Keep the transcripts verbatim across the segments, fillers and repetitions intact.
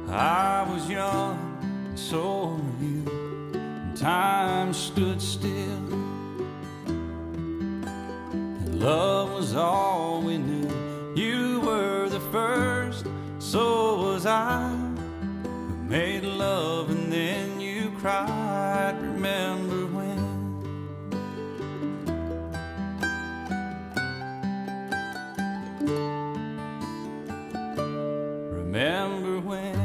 I was young, and so were you, and time stood still, and love was all we knew. You were the first, so was I. We made love and then you cried. Remember when? Remember when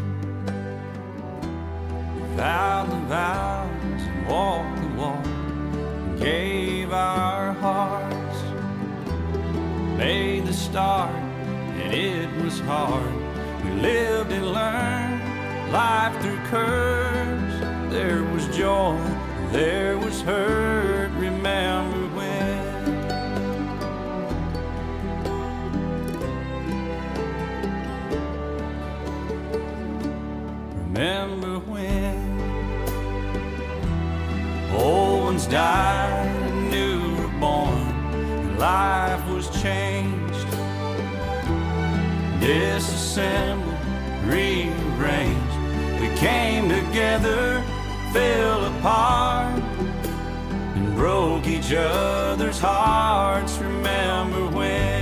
we vowed the vows and walked the walk and gave our hearts, made the start and it was hard. We lived and learned life through curves. There was joy, there was hurt. Remember when? Remember when old ones died and new were born, and life was changed, disassembled, rearranged. We came together, fell apart, and broke each other's hearts. Remember when?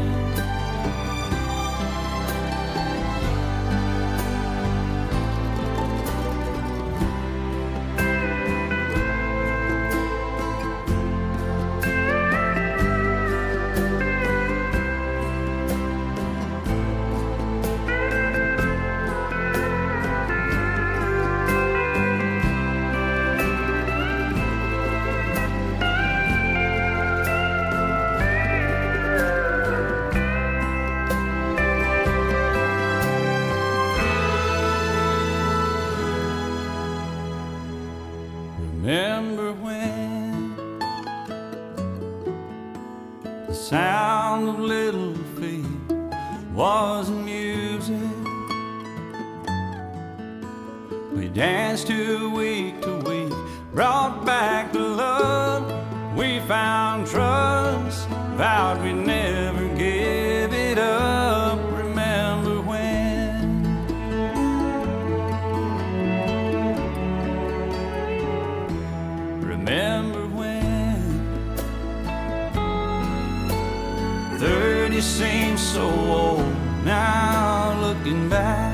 Remember when the sound of little feet was music? We danced to week to week, brought back the love. We found trust, vowed we'd never give it up. Remember when? Remember when thirty seems so old now, looking back.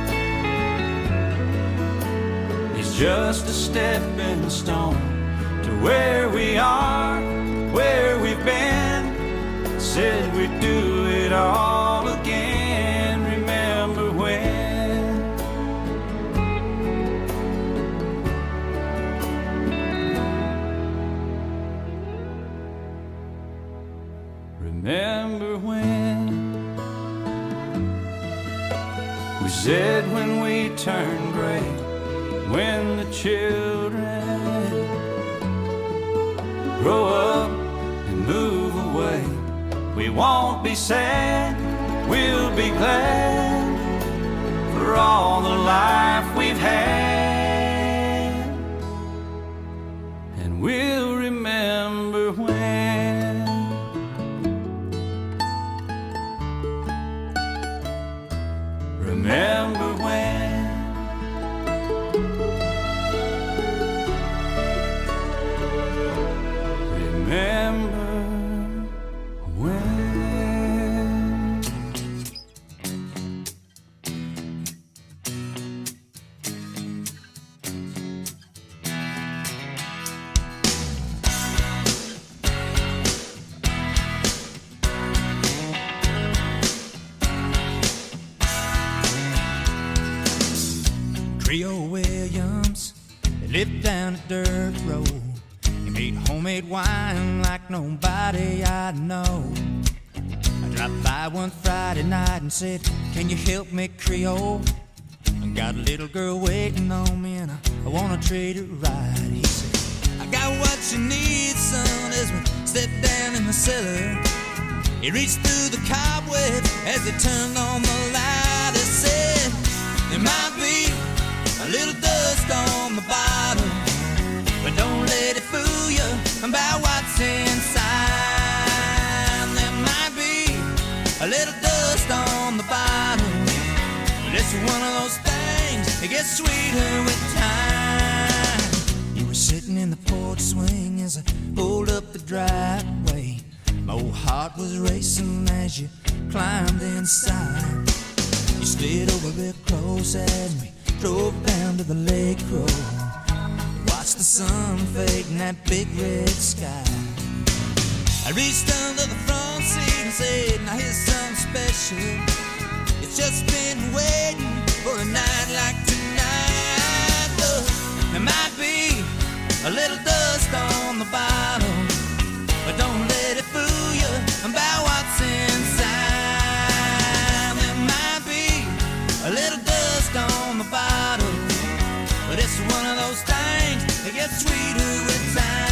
It's just a stepping stone to where we are, where we've been. Said we'd do it all again. Remember when? Remember when we said when we turn gray, when the children grow up and move away, we won't be sad, we'll be glad for all the life we've had, and we'll remember when. Remember when? Remember when? Creole Williams, they lived down a dirt road. He made homemade wine like nobody I know. I dropped by one Friday night and said, can you help me, Creole? I got a little girl waiting on me and I, I wanna treat her right. He said, I got what you need, son, as we stepped down in the cellar. He reached through the cobwebs as he turned on the light. He said, there might be a little dust on the bottom, but don't let it fool you about what's inside. There might be a little dust on the bottom, but it's one one of those things, it gets sweeter with time. You were sitting in the porch swing as I pulled up the driveway. My old heart was racing as you climbed inside. You slid over real close as we drove down to the lake road. Watched the sun fade in that big red sky. I reached under the front seat and said, now here's something special. It's just been waiting for a night like tonight. Look, there might be a little dust on the bottom, but don't let it fool you about what's inside. There might be a little dust on the bottom, but it's one of those things that gets sweeter with time.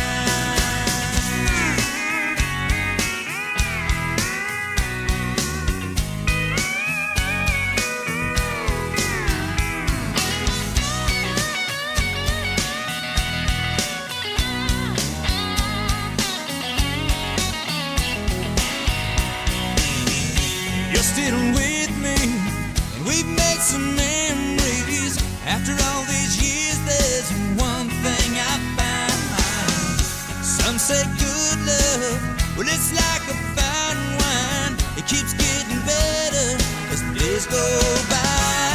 You're still with me, and we've made some memories. After all these years, there's one thing I found. Some say good love, well, it's like a fine wine. It keeps getting better as the days go by.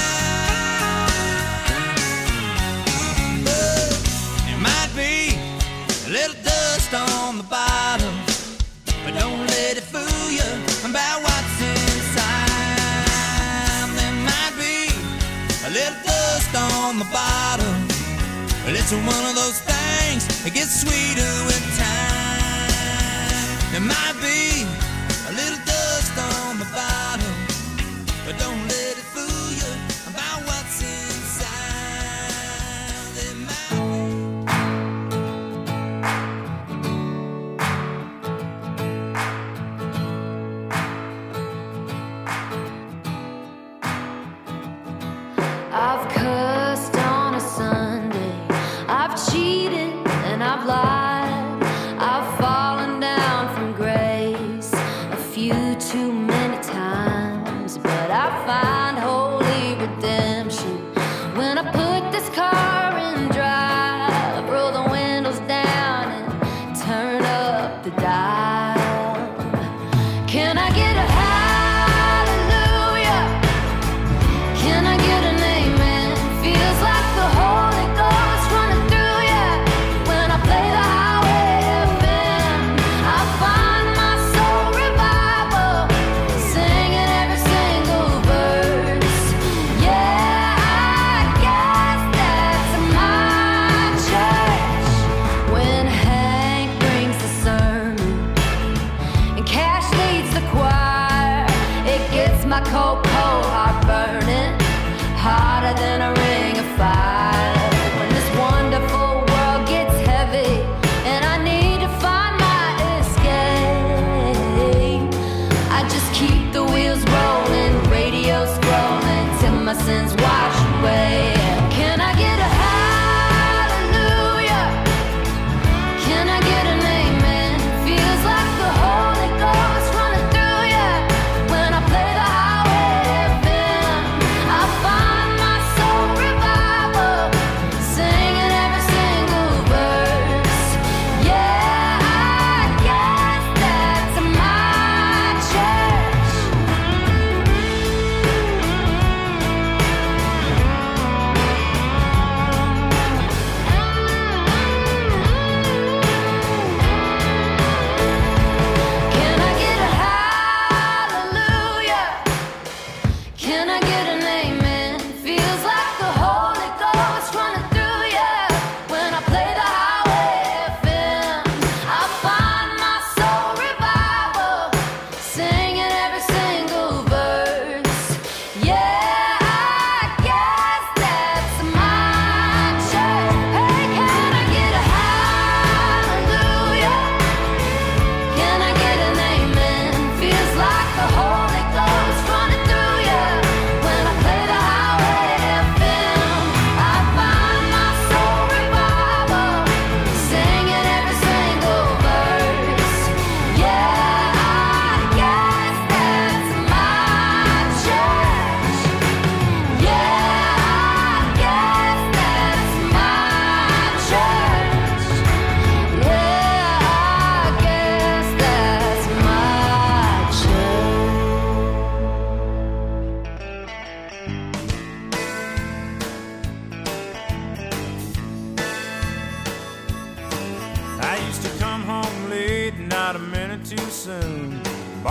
But there might be a little dust on the bottom, but don't let it fool you about what's inside. There might be a little dust on the bottom, but it's one of those things that gets sweeter with time. There might be a little dust on the bottom, but don't let it fool you about what's inside. There might I've cussed on a Sunday, I've cheated and I've lied, I've fallen down from grace a few too many times, but I find holy redemption when I put this car in drive, roll the windows down and turn up the dial. Can I get a hallelujah? Can I get an amen? Feels like the Holy Ghost running through ya when I play the highway F M. I find my soul revival, singing every single verse. Yeah, I guess that's my church. When Hank brings the sermon and Cash leads the choir, it gets my cold, cold heart burning hotter than a ring of fire. When this wonderful world gets heavy and I need to find my escape, I just keep the wheels rolling, radio scrolling till my sins wash away. Can I get a hallelujah? Can I get an amen? Feels like the Holy Ghost running through ya when I play the highway F M. I find my soul revival, singing every single verse. Yeah, I guess that's my church.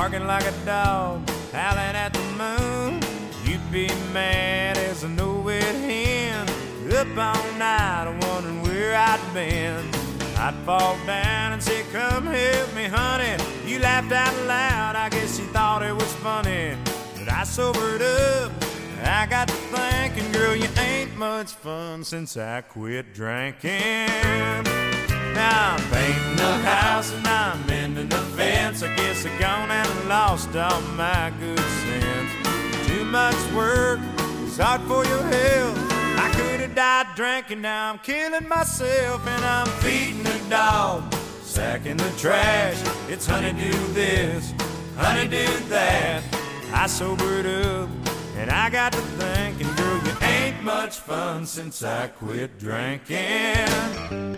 barking like a dog, howling at the moon. You'd be mad as a no-wit hen, up all night wondering where I'd been. I'd fall down and say, come help me, honey. You laughed out loud, I guess you thought it was funny. But I sobered up, I got to thinking, girl, you ain't much fun since I quit drinking. Now I'm painting the house and I'm mending the fence. I guess I gone and lost all my good sense. Too much work, it's hard for your health. I could have died drinking, now I'm killing myself. And I'm feeding the dog, sacking the trash. It's honeydew this, honeydew that. I sobered up and I got to thinking, girl, you ain't much fun since I quit drinking.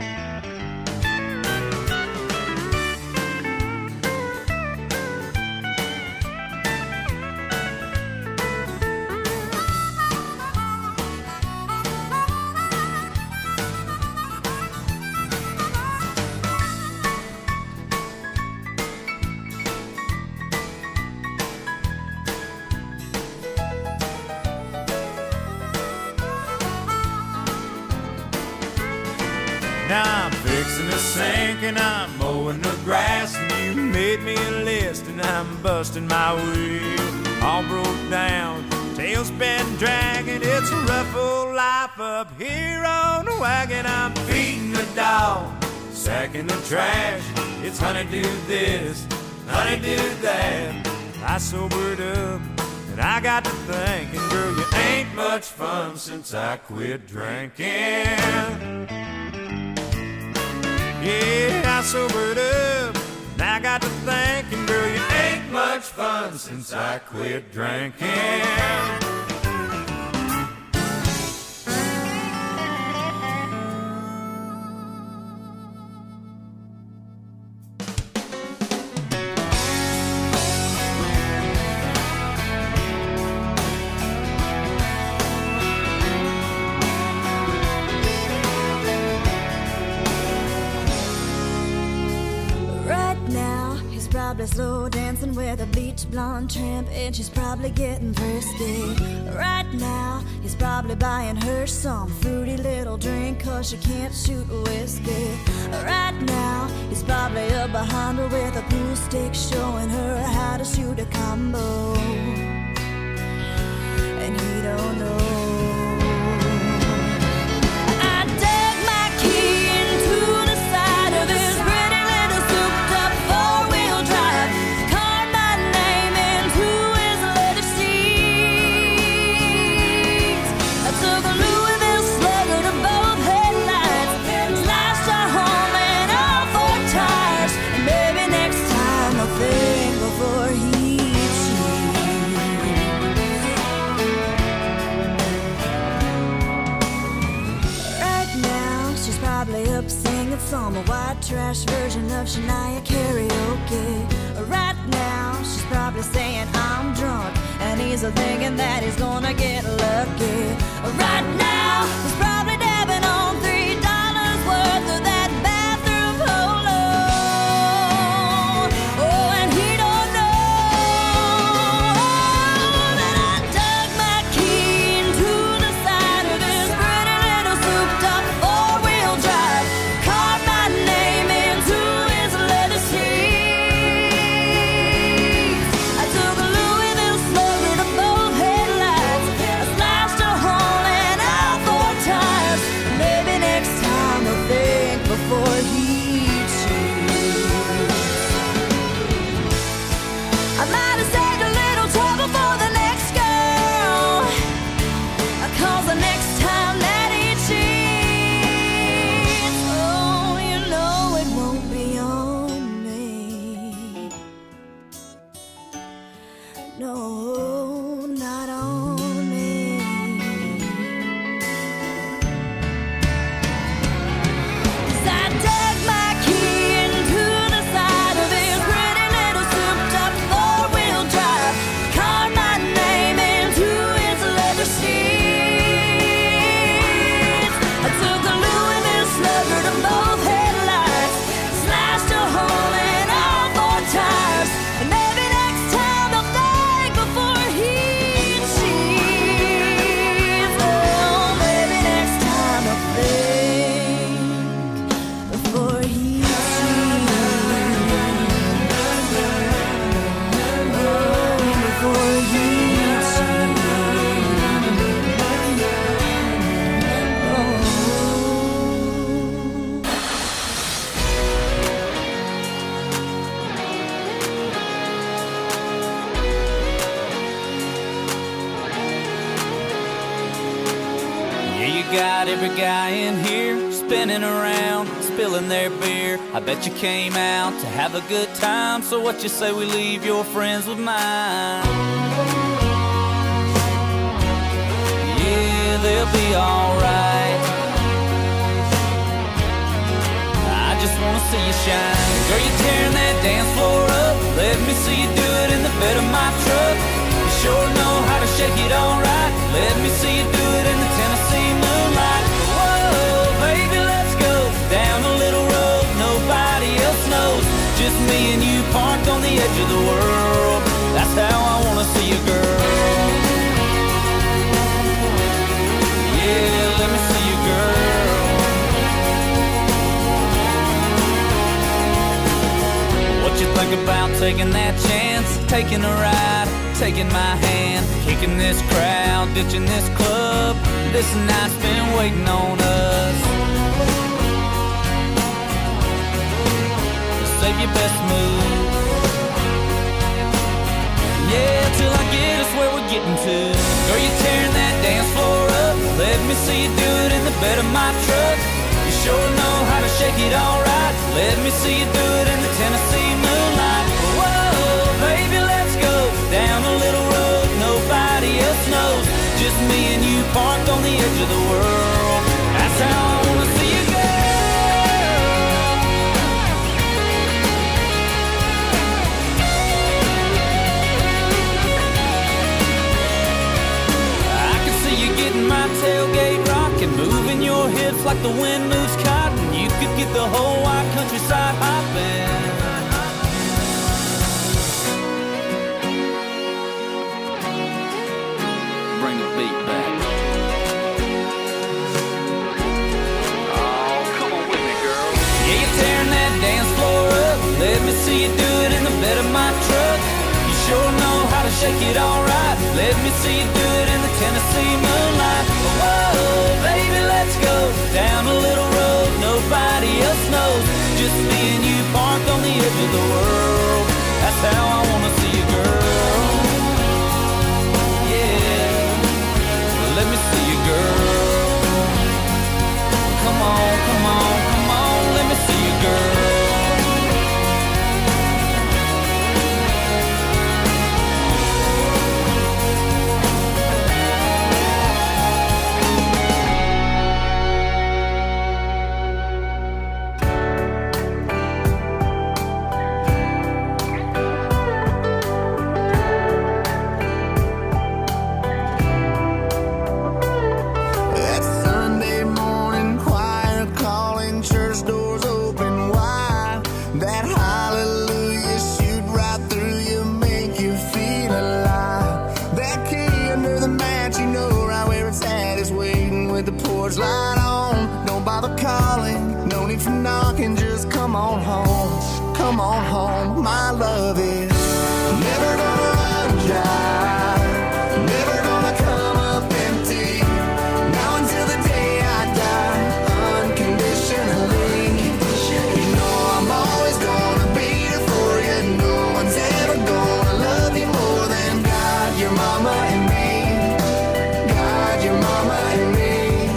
Now I'm fixing the sink and I'm mowing the grass, and you made me a list and I'm busting my wheel. All broke down, tail's been dragging. It's a rough old life up here on the wagon. I'm feeding the dog, sacking the trash. It's honeydew this, honeydew that. I sobered up and I got to thinking, girl, you ain't much fun since I quit drinking. Yeah, I sobered up, and I got to thinking, girl, you ain't much fun since I quit drinking. Probably slow dancing with a bleach blonde tramp, and she's probably getting frisky. Right now, he's probably buying her some fruity little drink, cause she can't shoot whiskey. Right now, he's probably up behind her with a pool stick, showing her how to shoot a combo. And he don't know. Some white trash version of Shania karaoke. Right now, she's probably saying I'm drunk, and he's thinking that he's gonna get lucky. Right now, he's probably dabbing on three dollars worth of that bathroom polo. Oh, and he don't know that I dug my key into the side of this pretty little souped-up four-wheel drive. Name into his leather seats. I took a Louisville slugger to both headlights. I slashed a you got every guy in here spinning around, spilling their beer. I bet you came out to have a good time, so what you say we leave your friends with mine? Yeah, they'll be alright. I just wanna see you shine. Girl, you're tearing that dance floor up. Let me see you do it in the bed of my truck. You sure know how to shake it all right. Let me see you do it in the Tennessee moonlight. Whoa, baby, let's go down a little road nobody else knows. Just me and you parked on the edge of the world. That's how I wanna see you, girl. Yeah, let me see you, girl. What you think about taking that chance, taking a ride, taking my hand, kicking this crowd, ditching this club? This night's been waiting on us. Save your best move. Yeah, till I get us where we're getting to. Girl, you're tearing that dance floor up. Let me see you do it in the bed of my truck. You sure know how to shake it all right. Let me see you do it in the Tennessee moonlight. Whoa, baby, let's go down a little road nobody else knows. Just me and you parked on the edge of the world. That's how I wanna see you, girl. I can see you getting my tailgate rocking, moving your hips like the wind moves cotton. You could get the whole wide countryside hopping. Bring the beat back. Oh, come on with me, girl. Yeah, you're tearing that dance floor up. Let me see you do it in the bed of my truck. You sure know how to shake it all right. Let me see you do it in the Tennessee moonlight. Whoa, baby, let's go down a little road nobody else knows. Just me and you parked on the edge of the world. That's how I wanna see you, girl. Yeah, let me see you, girl. Come on, come on, come on, let me see you, girl. Light on, don't bother calling, no need for knocking, just come on home, come on home. My love is never gonna run dry, never gonna come up empty, now until the day I die, unconditionally. You know I'm always gonna be there for you, no one's ever gonna love you more than God, your mama and me, God, your mama and me.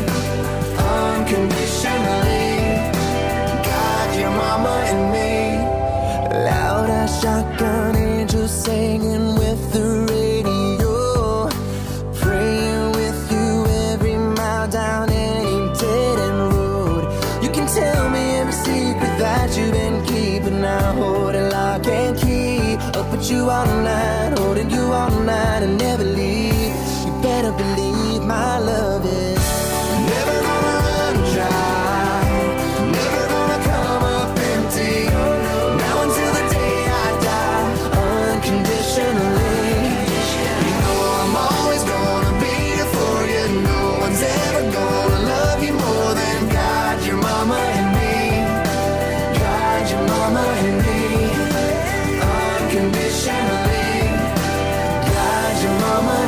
Unconditionally, God, your mama and me. Loud as shotgun angels singing with the radio, praying with you every mile down any dead end road. You can tell me every secret that you've been keeping. I hold it lock and key, up with you all night, holding you all night and never leave. You better believe my love is never gonna run dry, never gonna come up empty, now until the day I die, unconditionally. You know I'm always gonna be there for you, no one's ever gonna love you more than God, your mama and me, God, your mama and me, unconditionally, God, your mama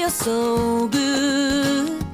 feels so good.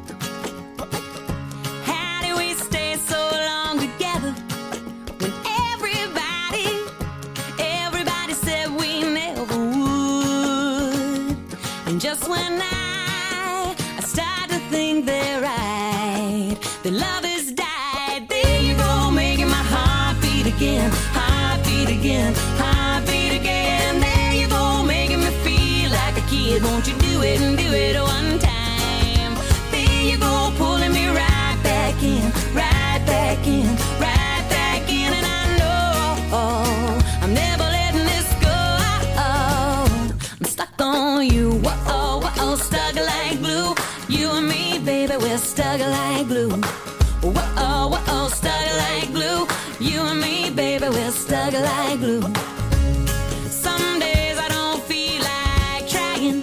How do we stay so long together when everybody, everybody said we never would? And just when I, I start to think they're right, the love has died. There you go, making my heart beat again, heart beat again, heart beat again. There you go, making me feel like a kid. Won't you do it and do it one time? There you go, pulling me right back in, right back in, right back in. And I know I'm never letting this go. I'm stuck on you, whoa, whoa, stuck like glue. You and me, baby, we're stuck like glue. Whoa, whoa, stuck like glue. You and me, baby, we're stuck like glue. Some days I don't feel like trying.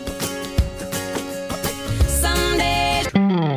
Some days.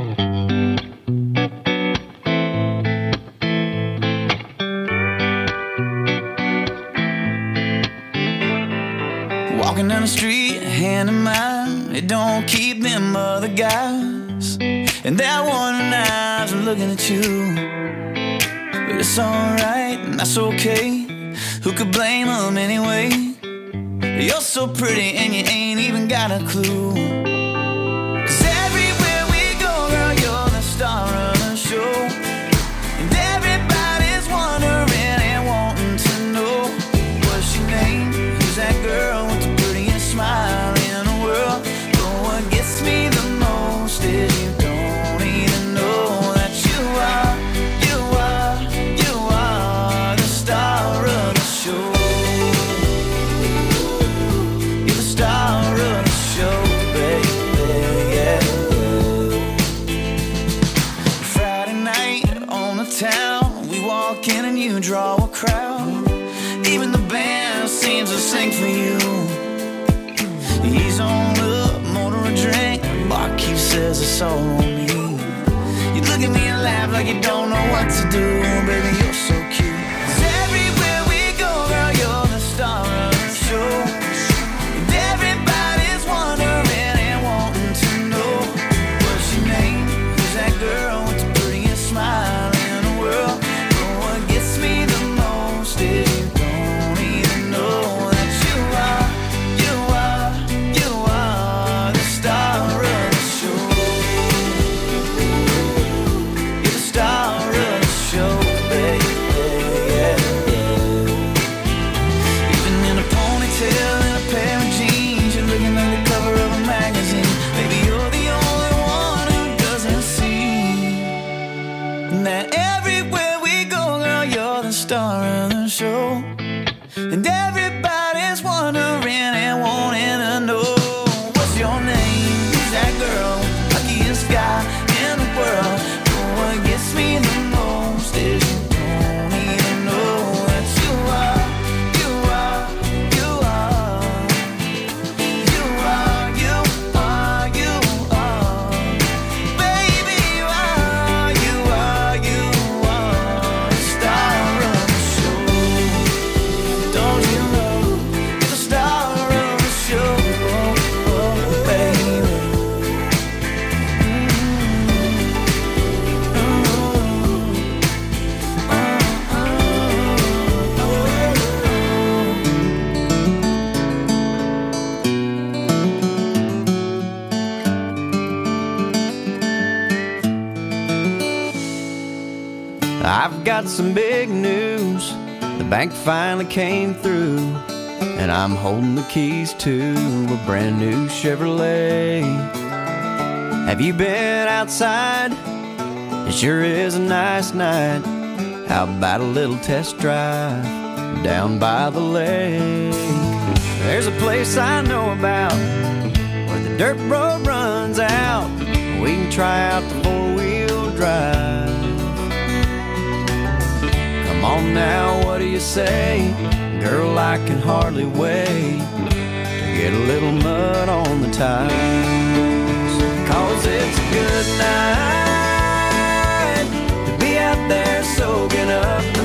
Walking down the street, hand in mine, it don't keep them other guys. And that one eyes are looking at you. But it's alright, and that's okay. Who could blame them anyway? You're so pretty and you ain't even got a clue. Cause everywhere we go, girl, you're the star of the show. And everybody's wondering and wanting to know what's your name? Who's that girl with the prettiest smile in the world? But what gets me the most is you don't even know that you are, you are, you are the star of the show. You're the star of the show, baby, yeah. Friday night on the town, we walk in and you draw a crowd. Even the band seems to sing for you. He's on up, motor a drink, barkeep says it's all on me. You look at me and laugh like you don't know what to do. Baby, you're so cute. 'Cause everywhere we go, girl, you're the star of the show. And everybody's wondering and wanting to know what's your name? Who's that girl with the prettiest smile in the world? But what gets me the most is you don't even know that you are, you are, you are the star of the show. You're the star of the show, baby, yeah, yeah. Even in a ponytail and a pair of jeans, you're looking like the cover of a magazine. Baby, you're the only one who doesn't see that everywhere we go, girl, you're the star of the show. And everybody's wondering and wanting to know what's your name? Who's that girl? Luckiest guy in the world. But what gets me the most is you don't even know that you are, you are, you are, you are, you are, you are. Baby, you are, you are, you are the star of the show. Don't you know you're the star of the show, oh, oh, baby. I've got some big news. The bank finally came through, and I'm holding the keys to a brand new Chevrolet. Have you been outside? It sure is a nice night. How about a little test drive down by the lake? There's a place I know about where the dirt road runs out. We can try out the four-wheel drive. Come on now, what do you say? Girl, I can hardly wait to get a little mud on the tires. Cause it's a good night to be out there soaking up the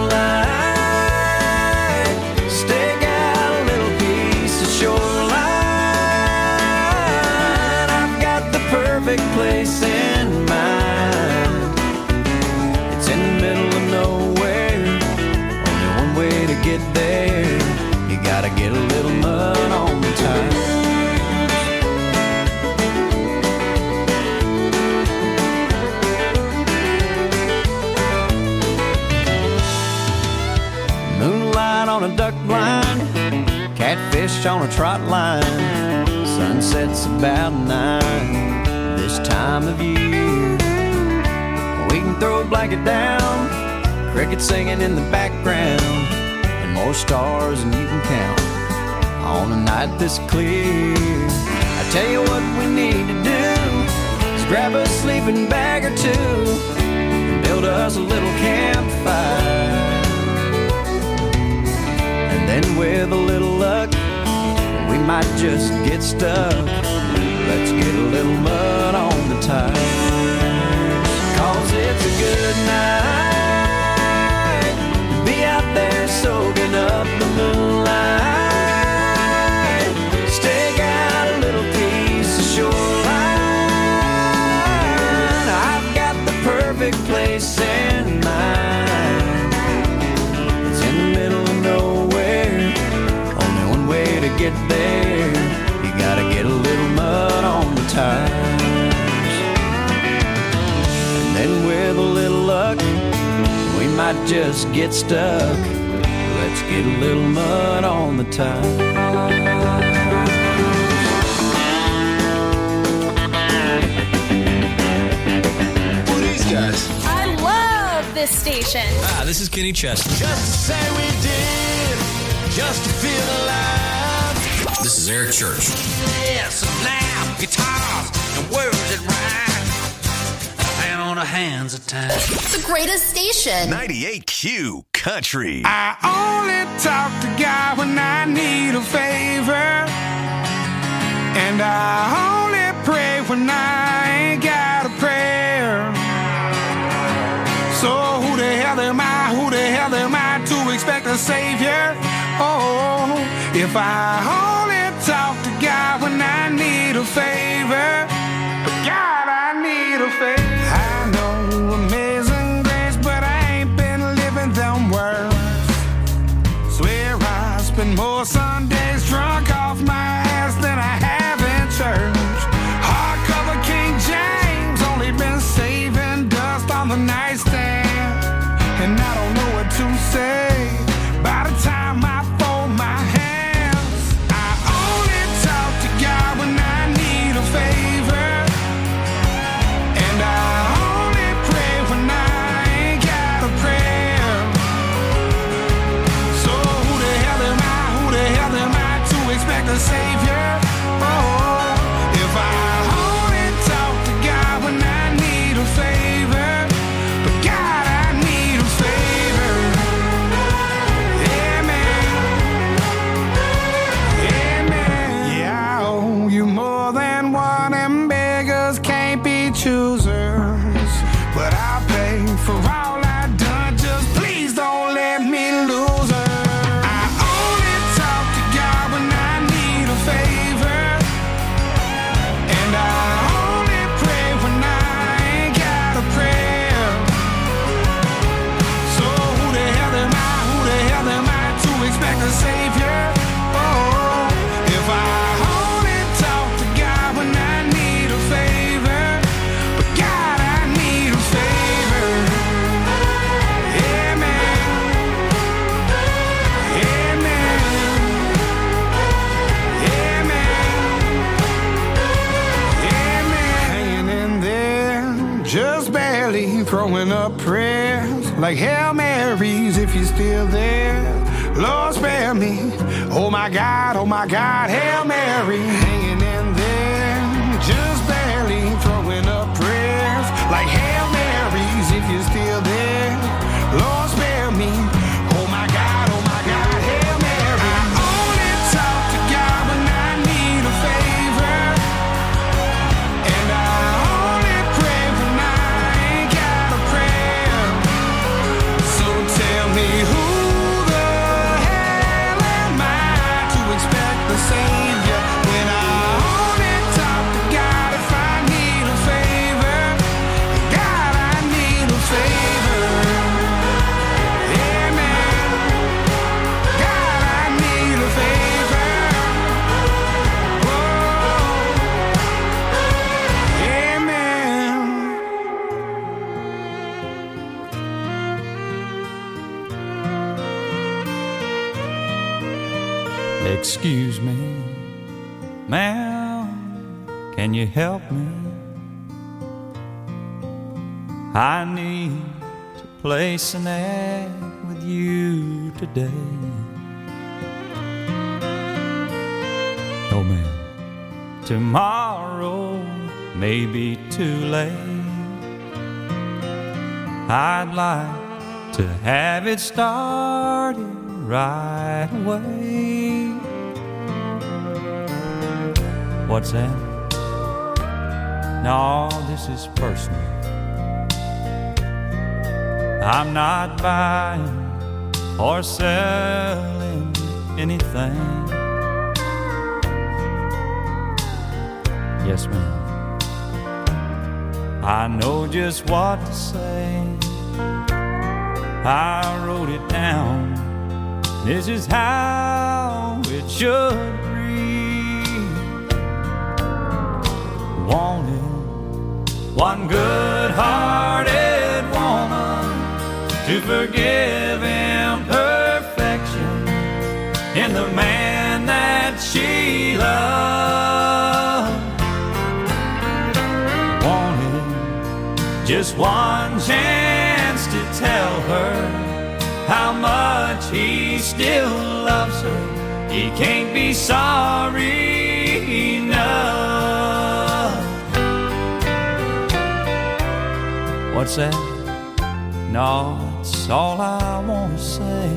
moonlight. Stake out a little piece of shoreline. I've duck blind, catfish on a trot line. Sunset's about nine this time of year. We can throw a blanket down, crickets singing in the background, and more stars than you can count on a night this clear. I tell you what we need to do is grab a sleeping bag or two and build us a little campfire. And then with a little luck, we might just get stuck. Let's get a little mud on the tires, 'cause it's a good night to be out there soaking up the moonlight. Stake out a little piece of shoreline. I've got the perfect place in mind. It's in the middle of nowhere, only one way to get there. You gotta get a little mud on the tires. And then with a little luck, we might just get stuck. Let's get a little mud on the tires. Who are these guys? I love this station. Ah, this is Kenny Chesney. Just to say we did, just to feel alive. This is Eric Church. Yes, now, guitars and words that rhyme. And on the hands of time. The greatest station. ninety-eight Q Country. I only talk to God when I need a favor, and I only pray when I ain't got a prayer. So who the hell am I, who the hell am I to expect a savior? Oh, if I only talk to God when I need a favor, but God, I need a favor. I know amazing grace, but I ain't been living them words. Swear I spend more Sundays drunk off my ass than I have in church. Hardcover King James, only been saving dust on the nightstand, and I don't know what to say by the time I fold my hands. I only talk to God when I need a favor, and I only pray when I ain't got a prayer. So who the hell am I, who the hell am I to expect a savior? Oh, if I only talk to God when I need a favor, but God, I need a favor. Amen. Amen. Yeah, I owe you more than one, and beggars can't be choosers. But I'll pay for all I've done, just please don't let me lose her. I only talk to God when I need a favor, and I only pray when I ain't got a prayer. So who the hell am I, who the hell am I to expect a savior? Oh, if I only talk to God when I need a favor, but God, I need a favor. Amen. Amen. Amen. Hanging in there, just barely throwing up prayers like Hail Marys if you're still there. Lord, spare me. Oh my God, oh my God, Hail Mary. Hanging in there, just barely throwing up prayers like Hail Marys if you're still there. Lord, spare me. Oh my God, oh my God, Hail Mary. I only talk to God when I need a favor, and I only pray when I ain't got a prayer. So tell me who the hell am I to expect the savior when I only talk to God if I need a favor? God, Excuse me, ma'am, can you help me? I need to place an ad with you today. Oh man, tomorrow may be too late. I'd like to have it started right away. What's that? No, this is personal. I'm not buying or selling anything. Yes, ma'am. I know just what to say. I wrote it down. This is how it should read. Wanted one good-hearted woman to forgive imperfection in the man that she loved. Wanted just one chance to tell her how much he still loves her. He can't be sorry enough. What's that? No, that's all I want to say.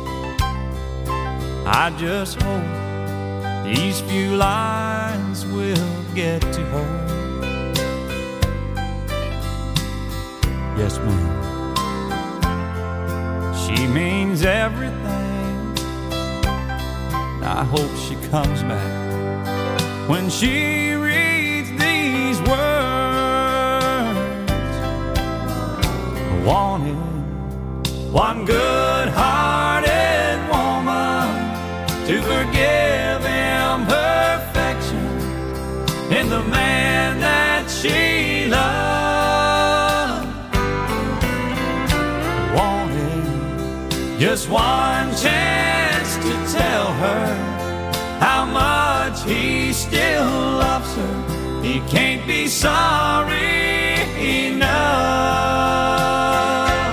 I just hope these few lines will get to her. Yes, ma'am. She means everything. I hope she comes back when she reads these words. I wanted one good-hearted woman to forgive imperfection in the man that she loved. Wanted just one chance to tell her how much he still loves her. He can't be sorry enough.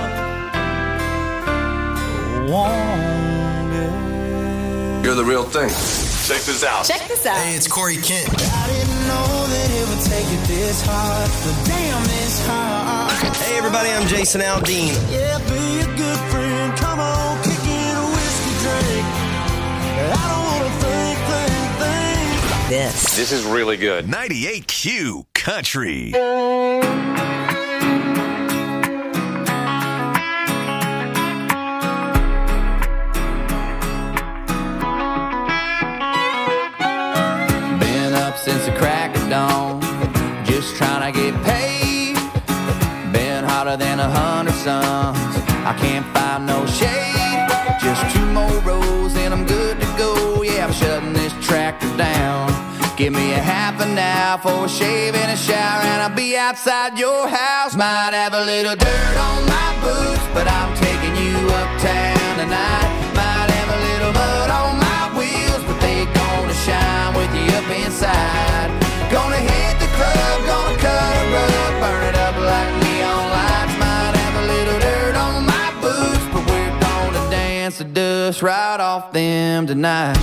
Wanted. You're the real thing. Check this out. Check this out. Hey, it's Corey Kent. I didn't know that it would take it this hard, but damn, it's hard. Hey everybody, I'm Jason Aldean. Yeah, be a good friend. Come on, kick in a whiskey drink. I don't want to think, think, think. This. This is really good. ninety-eight Q Country. Been up since the crack of dawn, just trying to get paid. Been hotter than a hundred suns, I can't find no shade. Just two more rows and I'm good to go. Yeah, I'm shutting this tractor down. Give me a half an hour for a shave and a shower, and I'll be outside your house. Might have a little dirt on my boots, but I'm taking you uptown tonight. Might have a little mud on my wheels, but they gonna shine with you up inside. Gonna hit the club, gonna cut a rug, burn it up like neon lights. Might have a little dirt on my boots, but we're gonna dance the dust right off them tonight.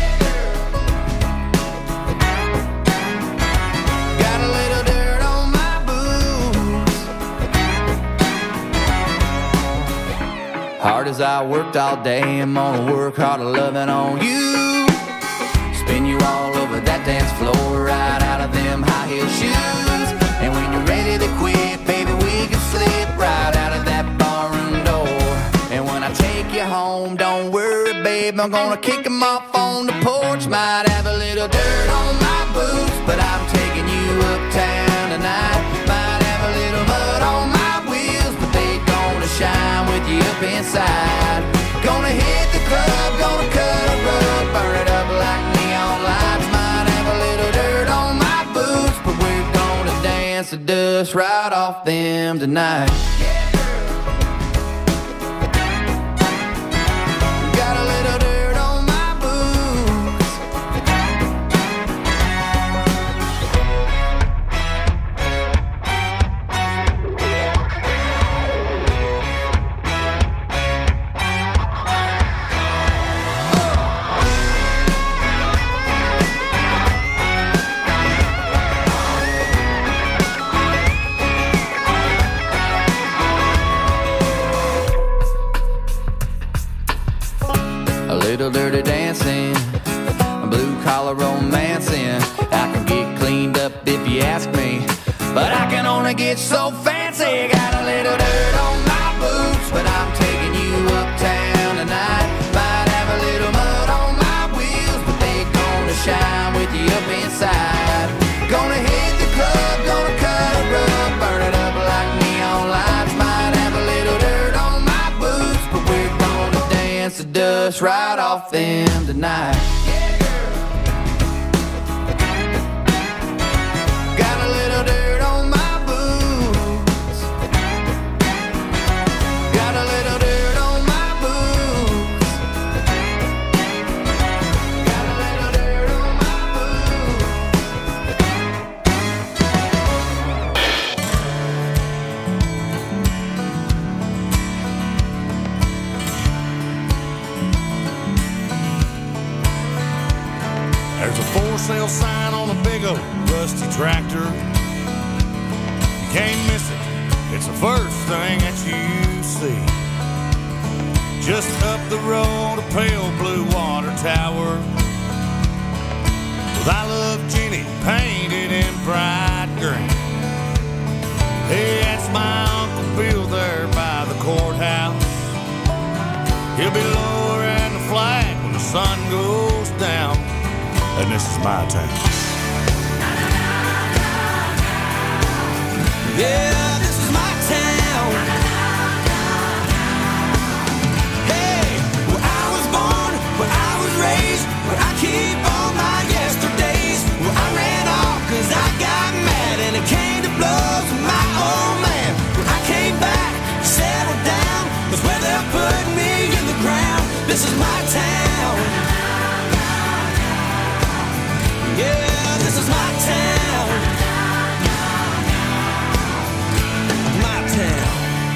Got a little dirt on my boots. Hard as I worked all day, I'm gonna work harder loving on you. Spin you all over that dance floor, right out of them high heel shoes. And when you're ready to quit, baby, we can slip right out of that barroom door. And when I take you home, don't worry, babe, I'm gonna kick 'em off on the porch. Might have a little dirt on my boots, but I'm taking you uptown tonight. Might have a little mud on my wheels, but they gonna shine with you up inside. Gonna hit the club, gonna cut a rug, burn it up like neon lights. Might have a little dirt on my boots, but we're gonna dance the dust right off them tonight. Got a little dirt on my boots. little dirty dancing, a blue collar romancing. I can get cleaned up if you ask me, but I can only get so fancy. Got a little dirt on my boots, but I'm taking you uptown tonight. Might have a little mud on my wheels, but they gonna shine with you up inside. Gonna hit the club, gonna cut a rug, burn it up like neon lights. Might have a little dirt on my boots, but we're gonna dance the dust right off them tonight. Got a little dirt on my boots. Got a little dirt on my boots. Got a little dirt on my boots. There's a for sale sign on a big old rusty tractor. You can't miss it, it's the first thing that you see. Just up the road, a pale blue water tower with I Love Jenny painted in bright green. Hey, that's my Uncle Bill there by the courthouse. He'll be lowering the flag when the sun goes down. And this is my town. Yeah, this is my town. Hey, where I was born, where I was raised, where I keep all my yesterdays, where I ran off cause I got mad and it came to blows with my old man. Where I came back, settled down, was where they put me in the ground. This is my town. Yeah, this is my town. My town.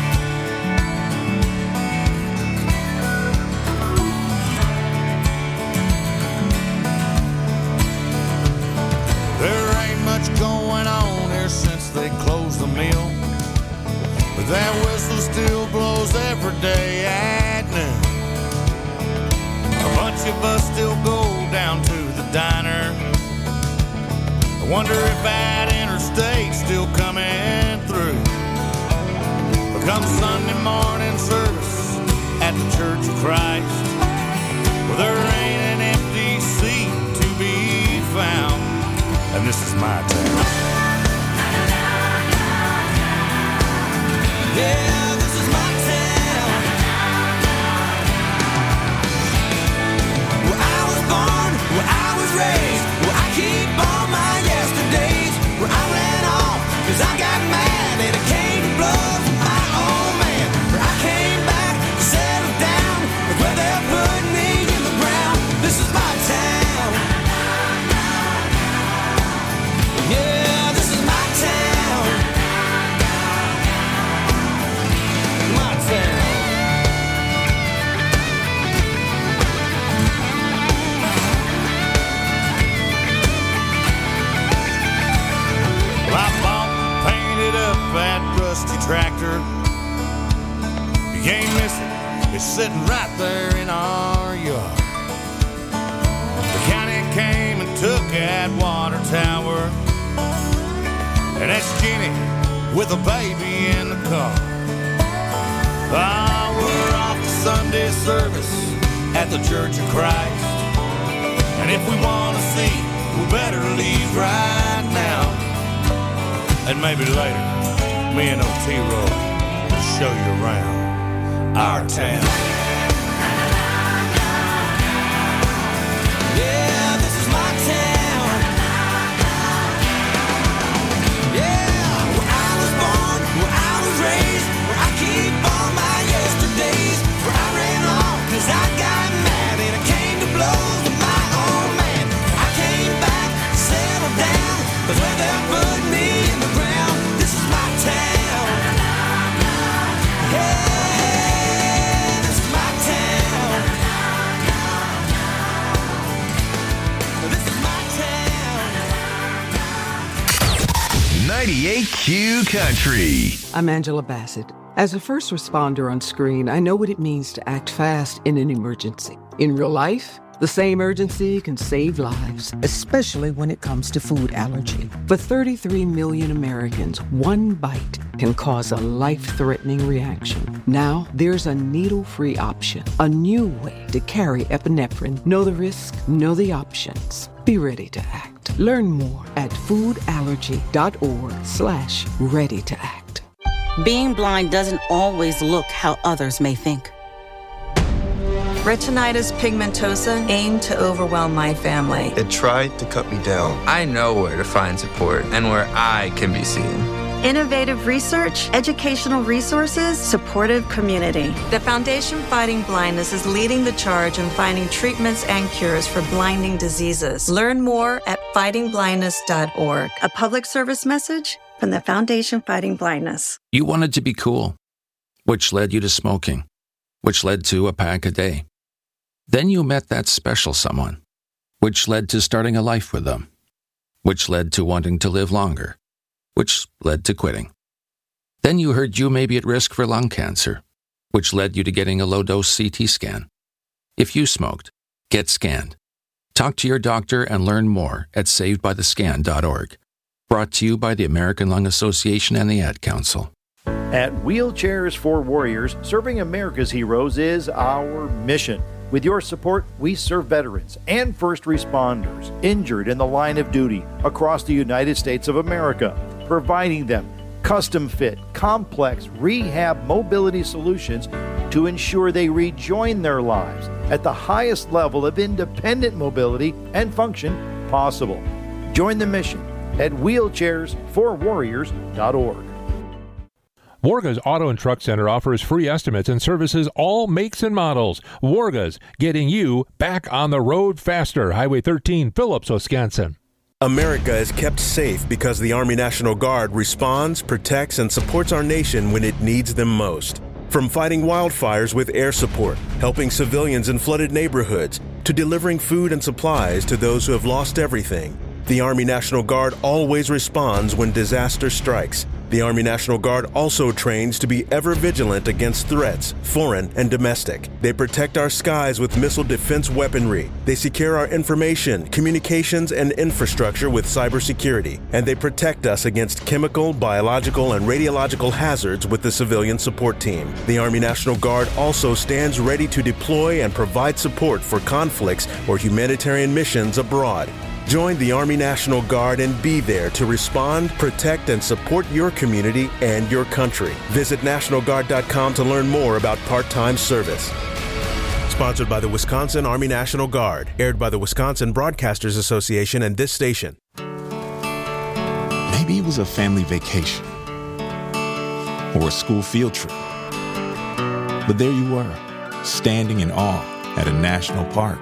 There ain't much going on here since they closed the mill, but that whistle still blows every day at noon. A bunch of us still go down to the diner. I wonder if that interstate's still coming through. But come Sunday morning service at the Church of Christ, well, there ain't an empty seat to be found. And this is my town. Yeah, this is my town. Where I was born, where I was raised, where I keep all my yesterdays, where I ran off cause I got mad and it came to blows with my old man. Where I came back, settled down, where they put me in the ground. This is my town. Yeah, this is my town. My town. Well, I bought and painted up that rusty tractor. You can't miss it, it's sitting right there in our yard. The county came and took that water tower, and that's Jenny with a baby in the car. Ah, we're off to Sunday service at the Church of Christ, and if we want to see, we better leave right now. And maybe later, me and Otero will show you around our town. Yeah, this is my town. Yeah, where I was born, where I was raised, where I keep all my yesterdays, where I ran off cause I got mad and it came to blows with my old man. I came back, settled down, but where they put me in the ground. This is my town. Yeah, this is my town. This is my town. ninety-eight Q Country. I'm Angela Bassett. As a first responder on screen, I know what it means to act fast in an emergency. In real life, the same urgency can save lives, especially when it comes to food allergy. For thirty-three million Americans, one bite can cause a life-threatening reaction. Now, there's a needle-free option, a new way to carry epinephrine. Know the risk, know the options. Be ready to act. Learn more at foodallergy.org slash ready to act. Being blind doesn't always look how others may think. Retinitis pigmentosa aimed to overwhelm my family. It tried to cut me down. I know where to find support and where I can be seen. Innovative research, educational resources, supportive community. The Foundation Fighting Blindness is leading the charge in finding treatments and cures for blinding diseases. Learn more at fighting blindness dot org. A public service message from the Foundation Fighting Blindness. You wanted to be cool, which led you to smoking, which led to a pack a day. Then you met that special someone, which led to starting a life with them, which led to wanting to live longer, which led to quitting. Then you heard you may be at risk for lung cancer, which led you to getting a low-dose C T scan. If you smoked, get scanned. Talk to your doctor and learn more at saved by the scan dot org. Brought to you by the American Lung Association and the Ad Council. At Wheelchairs for Warriors, serving America's heroes is our mission. With your support, we serve veterans and first responders injured in the line of duty across the United States of America, providing them custom-fit, complex rehab mobility solutions to ensure they rejoin their lives at the highest level of independent mobility and function possible. Join the mission at wheelchairs for warriors dot org. Warga's Auto and Truck Center offers free estimates and services all makes and models. Warga's, getting you back on the road faster. Highway thirteen, Phillips, Wisconsin. America is kept safe because the Army National Guard responds, protects, and supports our nation when it needs them most. From fighting wildfires with air support, helping civilians in flooded neighborhoods, to delivering food and supplies to those who have lost everything, the Army National Guard always responds when disaster strikes. The Army National Guard also trains to be ever vigilant against threats, foreign and domestic. They protect our skies with missile defense weaponry. They secure our information, communications, and infrastructure with cybersecurity. And they protect us against chemical, biological, and radiological hazards with the civilian support team. The Army National Guard also stands ready to deploy and provide support for conflicts or humanitarian missions abroad. Join the Army National Guard and be there to respond, protect, and support your community and your country. Visit National Guard dot com to learn more about part-time service. Sponsored by the Wisconsin Army National Guard. Aired by the Wisconsin Broadcasters Association and this station. Maybe it was a family vacation or a school field trip. But there you were, standing in awe at a national park.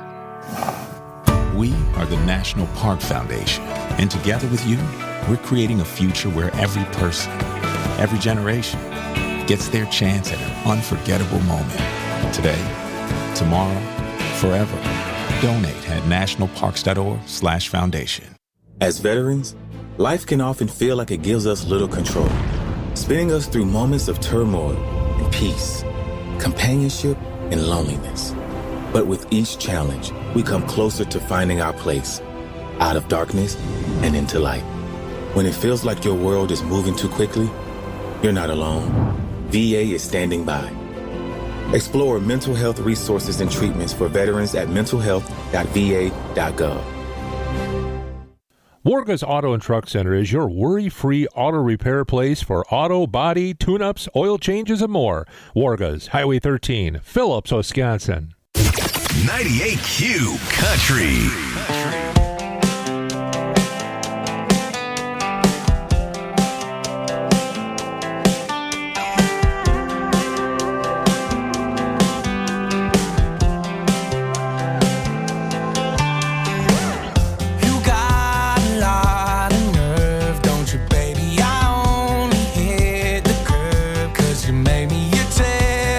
We are the National Park Foundation, and together with you, we're creating a future where every person, every generation, gets their chance at an unforgettable moment. Today, tomorrow, forever. Donate at national parks dot org slash foundation. As veterans, life can often feel like it gives us little control, spinning us through moments of turmoil and peace, companionship and loneliness. But with each challenge, we come closer to finding our place, out of darkness and into light. When it feels like your world is moving too quickly, you're not alone. V A is standing by. Explore mental health resources and treatments for veterans at mental health dot v a dot gov. Warga's Auto and Truck Center is your worry-free auto repair place for auto, body, tune-ups, oil changes, and more. Warga's, Highway thirteen, Phillips, Wisconsin. ninety-eight Q Country.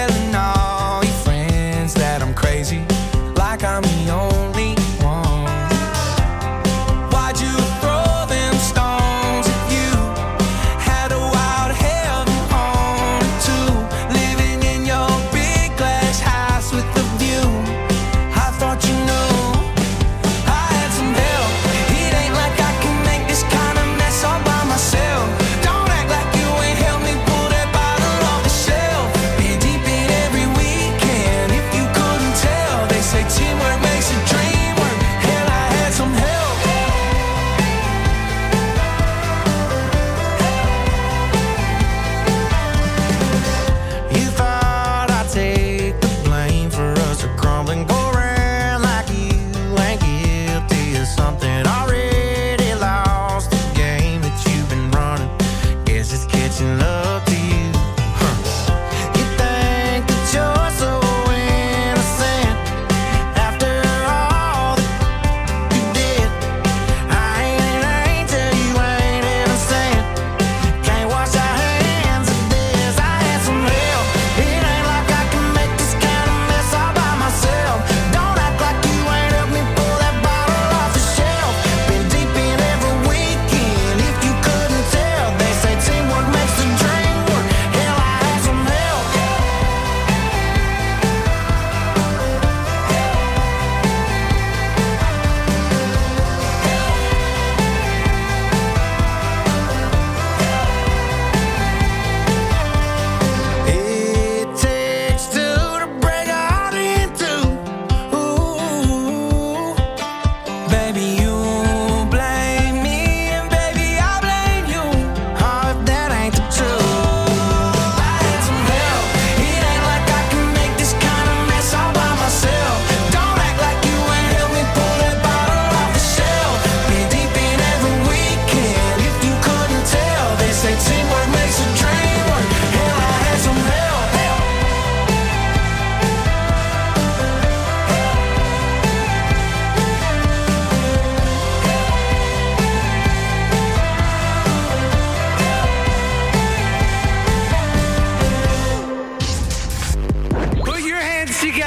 Like I'm the only one.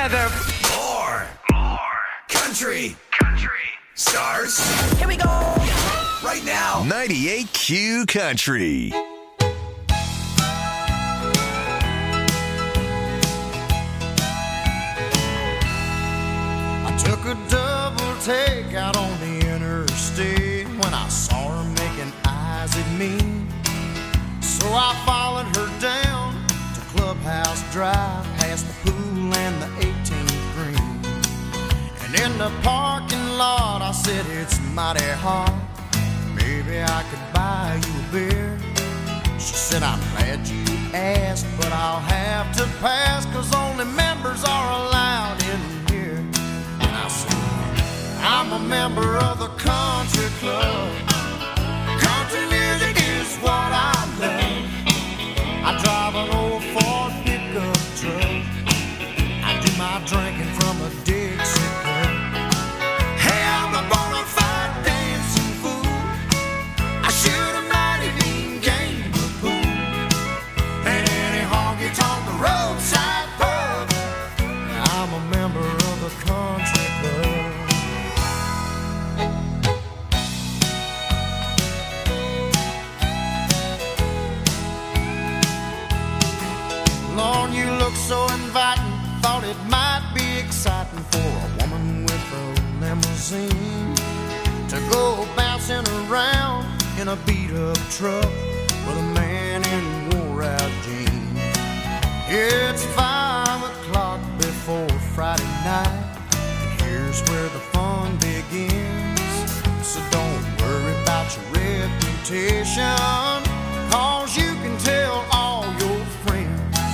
together. More, more country, country stars. Here we go. Right now, ninety-eight Q Country. I took a double take out on the interstate when I saw her making eyes at me. So I followed her down to Clubhouse Drive, past the pool and the eighteenth green. And in the parking lot I said, it's mighty hot, maybe I could buy you a beer. She said, I'm glad you asked, but I'll have to pass, 'cause only members are allowed in here. And I said, I'm a member of the country club. Country music is what I love. I drive an old Ford pickup truck. I do my drinking from a Dixie cup. Hey, I'm a bona fide dancing fool. I shoot a mighty mean game of pool. And any honky-tonk roadside pub. I'm a member of the country club. Lord, you look so inviting. Thought it might be exciting for a woman with a limousine to go bouncing around in a beat-up truck with a man in wore-out jeans. It's five o'clock before Friday night, and here's where the fun begins. So don't worry about your reputation, 'cause you can tell all your friends.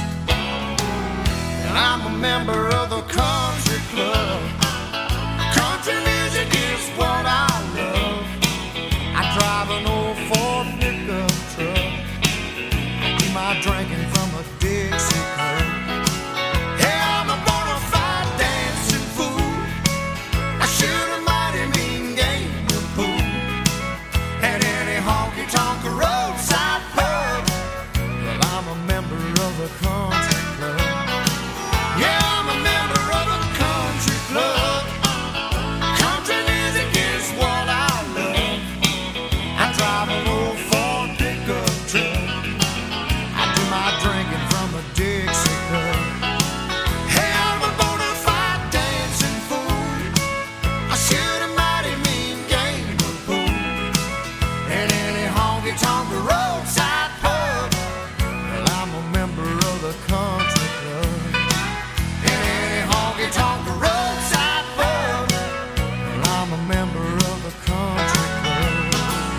And I'm a member of the country club. Country music is what I love. I drive an old Ford pickup truck. I do my drinking from a Dixie cup. Hey, I'm a bona fide dancing fool. I shoot a mighty mean game of pool. At any honky-tonk roadside pub. Well, I'm a member of the country club. Yeah, I'm a member of a country club. Country music is what I love. I drive an old Ford pickup truck. I do my drinking from a Dixie cup. Hey, I'm a bona fide dancing fool. I shoot a mighty mean game of pool. And any honky-tonk roadside pub. Well, I'm a member of the country club. Honky-tonk roadside pub. Well, I'm a member of the country club.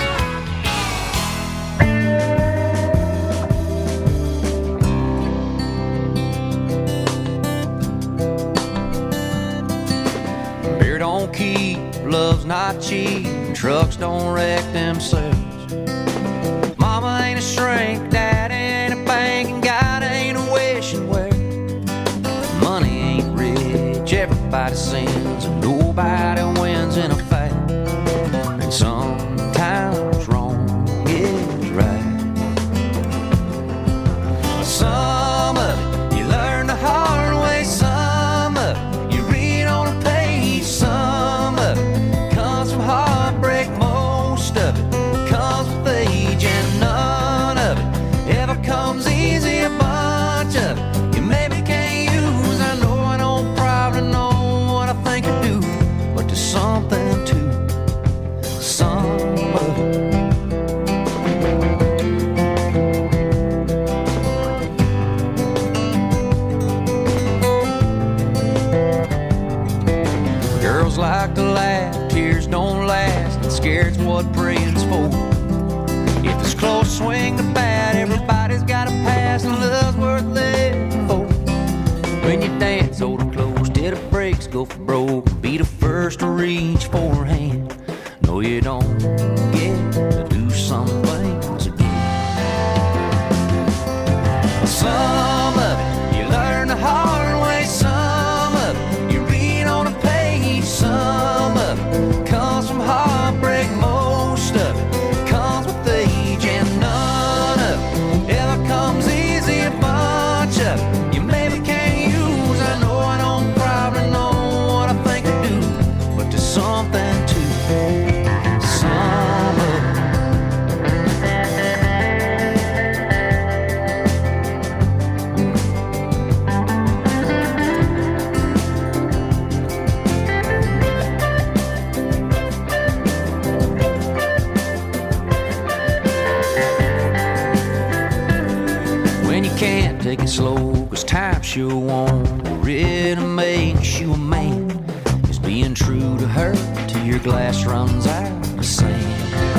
Beer don't keep, love's not cheap, trucks don't wreck themselves. Mama ain't a shrink, dad ain't a bank, and God ain't a wishing well. Money ain't rich, everybody sins, and nobody wins in a fight. And sometimes wrong is right. Some of it you learn the hard way, some of it you read on a page, some of it comes from heartbreak, most of it comes with age, and none of it ever comes easy. A bunch of it you maybe can't use. I know I don't probably know what I think I do, but there's something to some of it. Girls like to laugh, tears don't last, and scared's what praying's for. If it's close, swing the bat, everybody's got a pass, and love's worth living for. When you dance, hold her close till the brakes go for broke. Be the first to reach for her hand. No, you don't get to do some things again. Some of it you learn the hard way, some of it you read on a page, some of it comes from heartbreak, most of it comes with age, and none of it ever comes easy. A bunch of it you maybe can't use. I know I don't take it slow, cause time sure won't really make you a man. Just being true to her till your glass runs out of sand.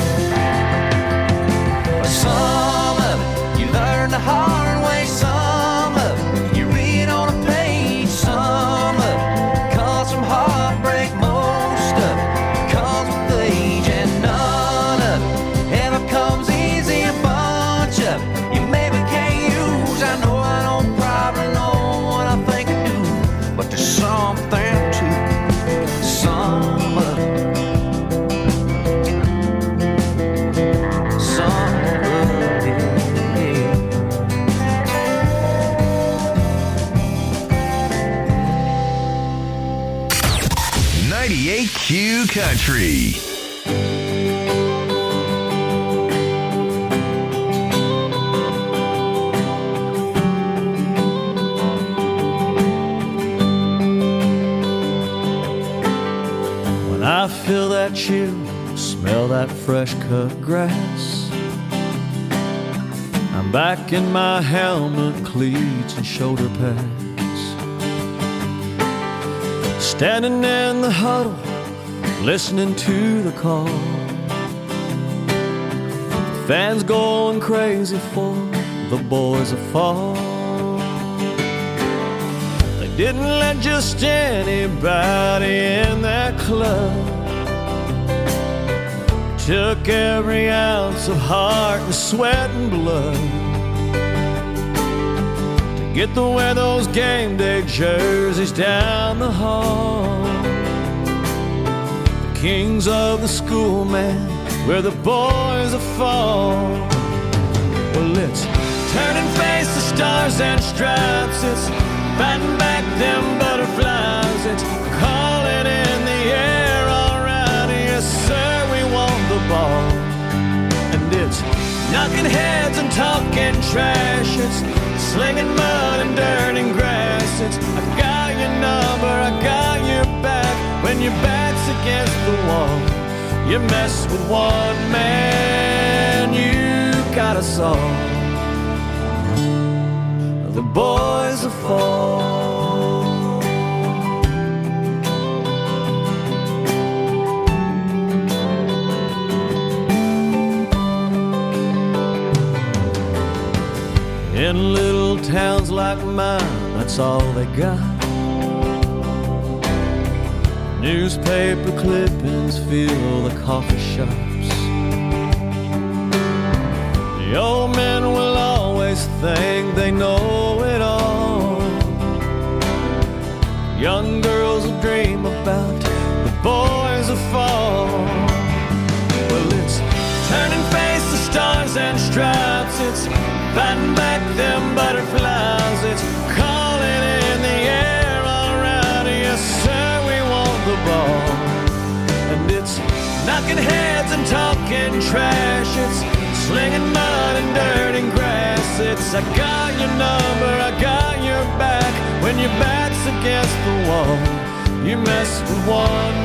Some of it you learn the hard way, some of it you read on a page, some of it comes from heartbreak, most of it comes with age, and none of it ever comes easy. A bunch of it you maybe can't use. I know I don't probably know what I think I do, but there's something to some of it. ninety-eight Q Country. When I feel that chill, smell that fresh cut grass, I'm back in my helmet, cleats, and shoulder pads. Standing in the huddle, listening to the call. Fans going crazy for the boys of fall. They didn't let just anybody in that club. Took every ounce of heart and sweat and blood get to wear those game day jerseys down the hall. The kings of the school, man, where the boys are fall. Well, it's turn and face the stars and stripes. It's fighting back them butterflies. It's calling in the air, all right, yes sir, we want the ball. And it's knocking heads and talking trash. It's slinging mud and dirt and grass. It's I got your number, I got your back. When your back's against the wall, you mess with one man, you got us all. The boys will fall. In little towns like mine, that's all they got. Newspaper clippings fill the coffee shops. The old men will always think they know it all. Young girls will dream about the boys of fall. Well, it's turn and face the stars and stripes. It's fighting back them butterflies. It's calling in the air, all right, yes sir, we want the ball. And it's knocking heads and talking trash. It's slinging mud and dirt and grass. It's I got your number, I got your back. When your back's against the wall, you mess with one